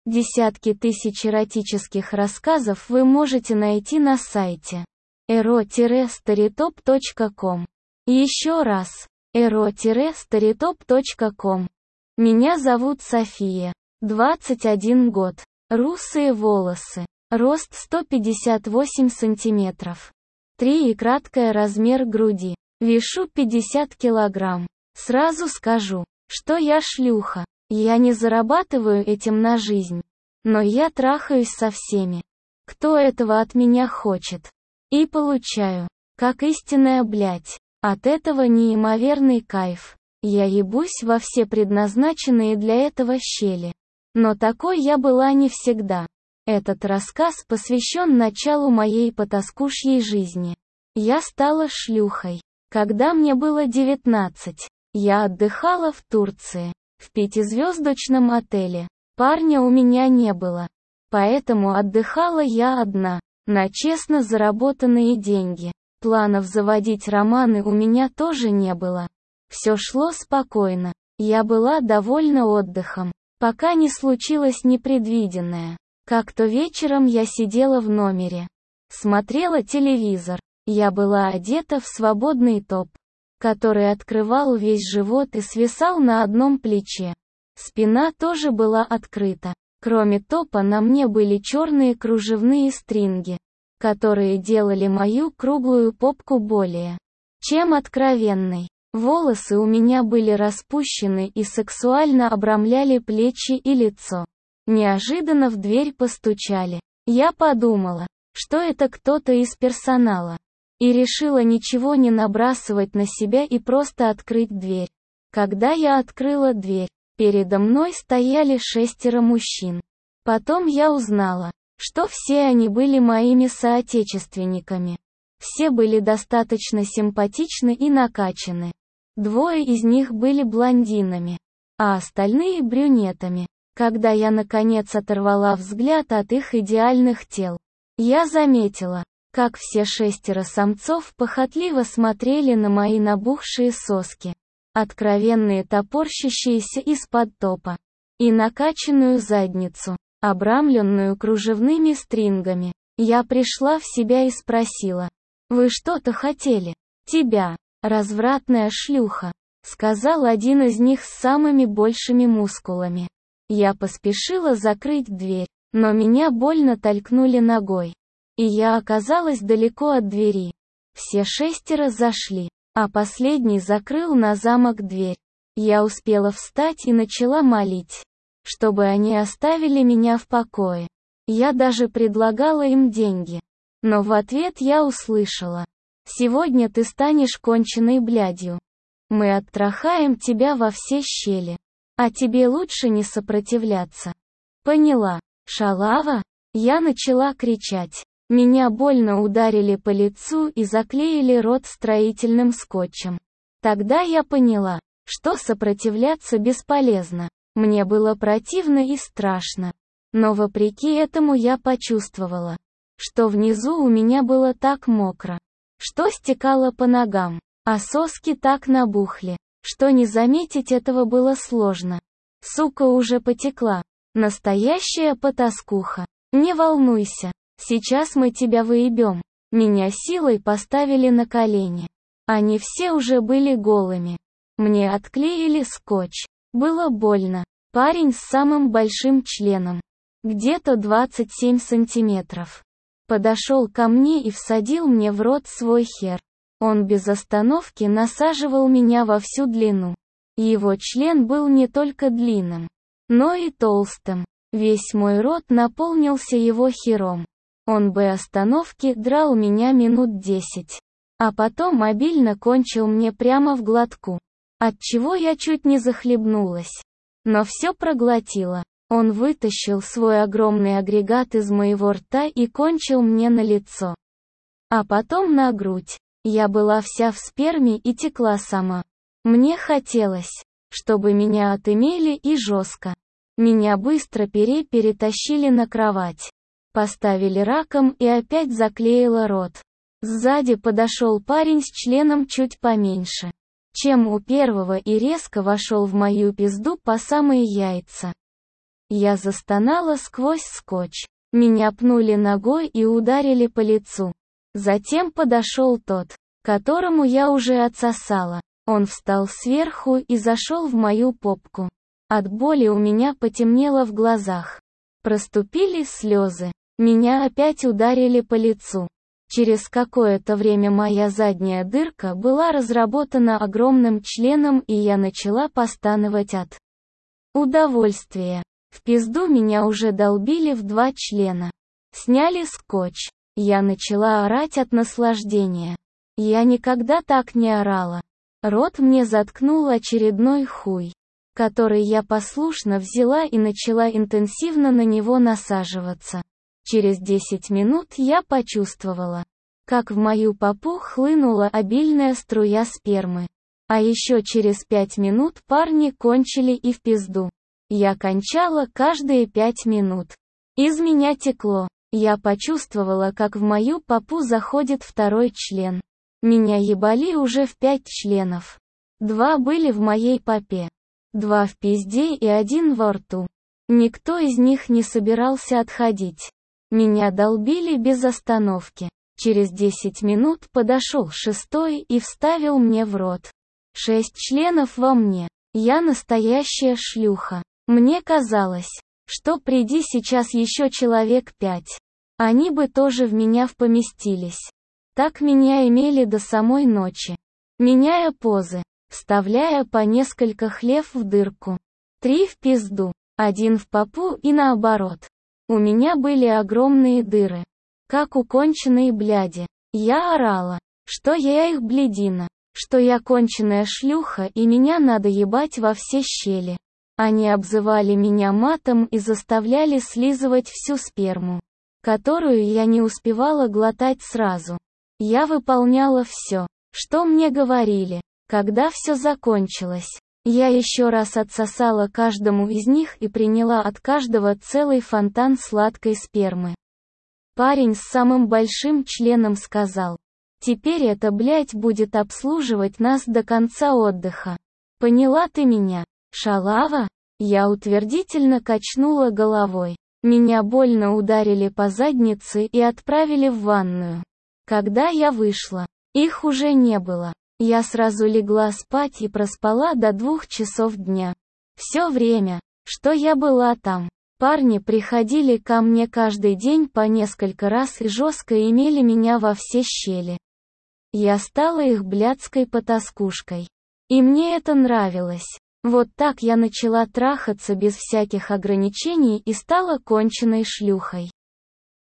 Десятки тысяч эротических рассказов вы можете найти на сайте ero-storytop.com. Еще раз, ero-storytop.com. Меня зовут София, 21 год, русые волосы, рост 158 сантиметров, 3 и краткая размер груди, вешу 50 килограмм. Сразу скажу, что я шлюха. Я не зарабатываю этим на жизнь. Но я трахаюсь со всеми, кто этого от меня хочет. И получаю, как истинная блядь. От этого неимоверный кайф. Я ебусь во все предназначенные для этого щели. Но такой я была не всегда. Этот рассказ посвящен началу моей потаскушьей жизни. Я стала шлюхой, когда мне было 19. Я отдыхала в Турции. В 5-звездочном отеле. Парня у меня не было. Поэтому отдыхала я одна, на честно заработанные деньги. Планов заводить романы у меня тоже не было. Все шло спокойно. Я была довольна отдыхом, пока не случилось непредвиденное. Как-то вечером я сидела в номере. Смотрела телевизор. Я была одета в свободный топ, который открывал весь живот и свисал на одном плече. Спина тоже была открыта. Кроме топа на мне были черные кружевные стринги, которые делали мою круглую попку более чем откровенной. Волосы у меня были распущены и сексуально обрамляли плечи и лицо. Неожиданно в дверь постучали. Я подумала, что это кто-то из персонала. И решила ничего не набрасывать на себя и просто открыть дверь. Когда я открыла дверь, передо мной стояли 6 мужчин. Потом я узнала, что все они были моими соотечественниками. Все были достаточно симпатичны и накачаны. 2 из них были блондинами, а остальные брюнетами. Когда я наконец оторвала взгляд от их идеальных тел, я заметила, как все 6 самцов похотливо смотрели на мои набухшие соски, откровенные топорщащиеся из-под топа, и накачанную задницу, обрамленную кружевными стрингами. Я пришла в себя и спросила: «Вы что-то хотели?» «Тебя, развратная шлюха», — сказал один из них с самыми большими мускулами. Я поспешила закрыть дверь, но меня больно толкнули ногой. И я оказалась далеко от двери. Все 6 зашли, а последний закрыл на замок дверь. Я успела встать и начала молить, чтобы они оставили меня в покое. Я даже предлагала им деньги. Но в ответ я услышала: «Сегодня ты станешь конченой блядью. Мы оттрахаем тебя во все щели. А тебе лучше не сопротивляться». Поняла, шалава? Я начала кричать. Меня больно ударили по лицу и заклеили рот строительным скотчем. Тогда я поняла, что сопротивляться бесполезно. Мне было противно и страшно. Но вопреки этому я почувствовала, что внизу у меня было так мокро, что стекало по ногам, а соски так набухли, что не заметить этого было сложно. Сука уже потекла. Настоящая потаскуха. Не волнуйся. Сейчас мы тебя выебем. Меня силой поставили на колени. Они все уже были голыми. Мне отклеили скотч. Было больно. Парень с самым большим членом, где-то 27 сантиметров, подошел ко мне и всадил мне в рот свой хер. Он без остановки насаживал меня во всю длину. Его член был не только длинным, но и толстым. Весь мой рот наполнился его хером. Он без остановки драл меня минут 10. А потом обильно кончил мне прямо в глотку, отчего я чуть не захлебнулась. Но все проглотила. Он вытащил свой огромный агрегат из моего рта и кончил мне на лицо. А потом на грудь. Я была вся в сперме и текла сама. Мне хотелось, чтобы меня отымели и жестко. Меня быстро перетащили на кровать. Поставили раком и опять заклеила рот. Сзади подошел парень с членом чуть поменьше, чем у первого, и резко вошел в мою пизду по самые яйца. Я застонала сквозь скотч. Меня пнули ногой и ударили по лицу. Затем подошел тот, которому я уже отсосала. Он встал сверху и зашел в мою попку. От боли у меня потемнело в глазах. Проступили слезы. Меня опять ударили по лицу. Через какое-то время моя задняя дырка была разработана огромным членом, и я начала постановать от удовольствия. В пизду меня уже долбили в 2 члена. Сняли скотч. Я начала орать от наслаждения. Я никогда так не орала. Рот мне заткнул очередной хуй, который я послушно взяла и начала интенсивно на него насаживаться. Через 10 минут я почувствовала, как в мою попу хлынула обильная струя спермы. А еще через 5 минут парни кончили и в пизду. Я кончала каждые 5 минут. Из меня текло. Я почувствовала, как в мою попу заходит второй член. Меня ебали уже в 5 членов. 2 были в моей попе. 2 в пизде и 1 во рту. Никто из них не собирался отходить. Меня долбили без остановки. Через 10 минут подошел 6-й и вставил мне в рот. 6 членов во мне. Я настоящая шлюха. Мне казалось, что приди сейчас еще человек 5. Они бы тоже в меня поместились. Так меня имели до самой ночи. Меняя позы, вставляя по несколько хлев в дырку. 3 в пизду, 1 в попу и наоборот. У меня были огромные дыры. Как у конченой бляди. Я орала, что я их блядина, что я конченая шлюха и меня надо ебать во все щели. Они обзывали меня матом и заставляли слизывать всю сперму, которую я не успевала глотать сразу. Я выполняла все, что мне говорили. Когда все закончилось, я еще раз отсосала каждому из них и приняла от каждого целый фонтан сладкой спермы. Парень с самым большим членом сказал: «Теперь эта блядь будет обслуживать нас до конца отдыха. Поняла ты меня, шалава?» Я утвердительно качнула головой. Меня больно ударили по заднице и отправили в ванную. Когда я вышла, их уже не было. Я сразу легла спать и проспала до 2 часов дня. Все время, что я была там, парни приходили ко мне каждый день по несколько раз и жестко имели меня во все щели. Я стала их блядской потаскушкой. И мне это нравилось. Вот так я начала трахаться без всяких ограничений и стала конченной шлюхой.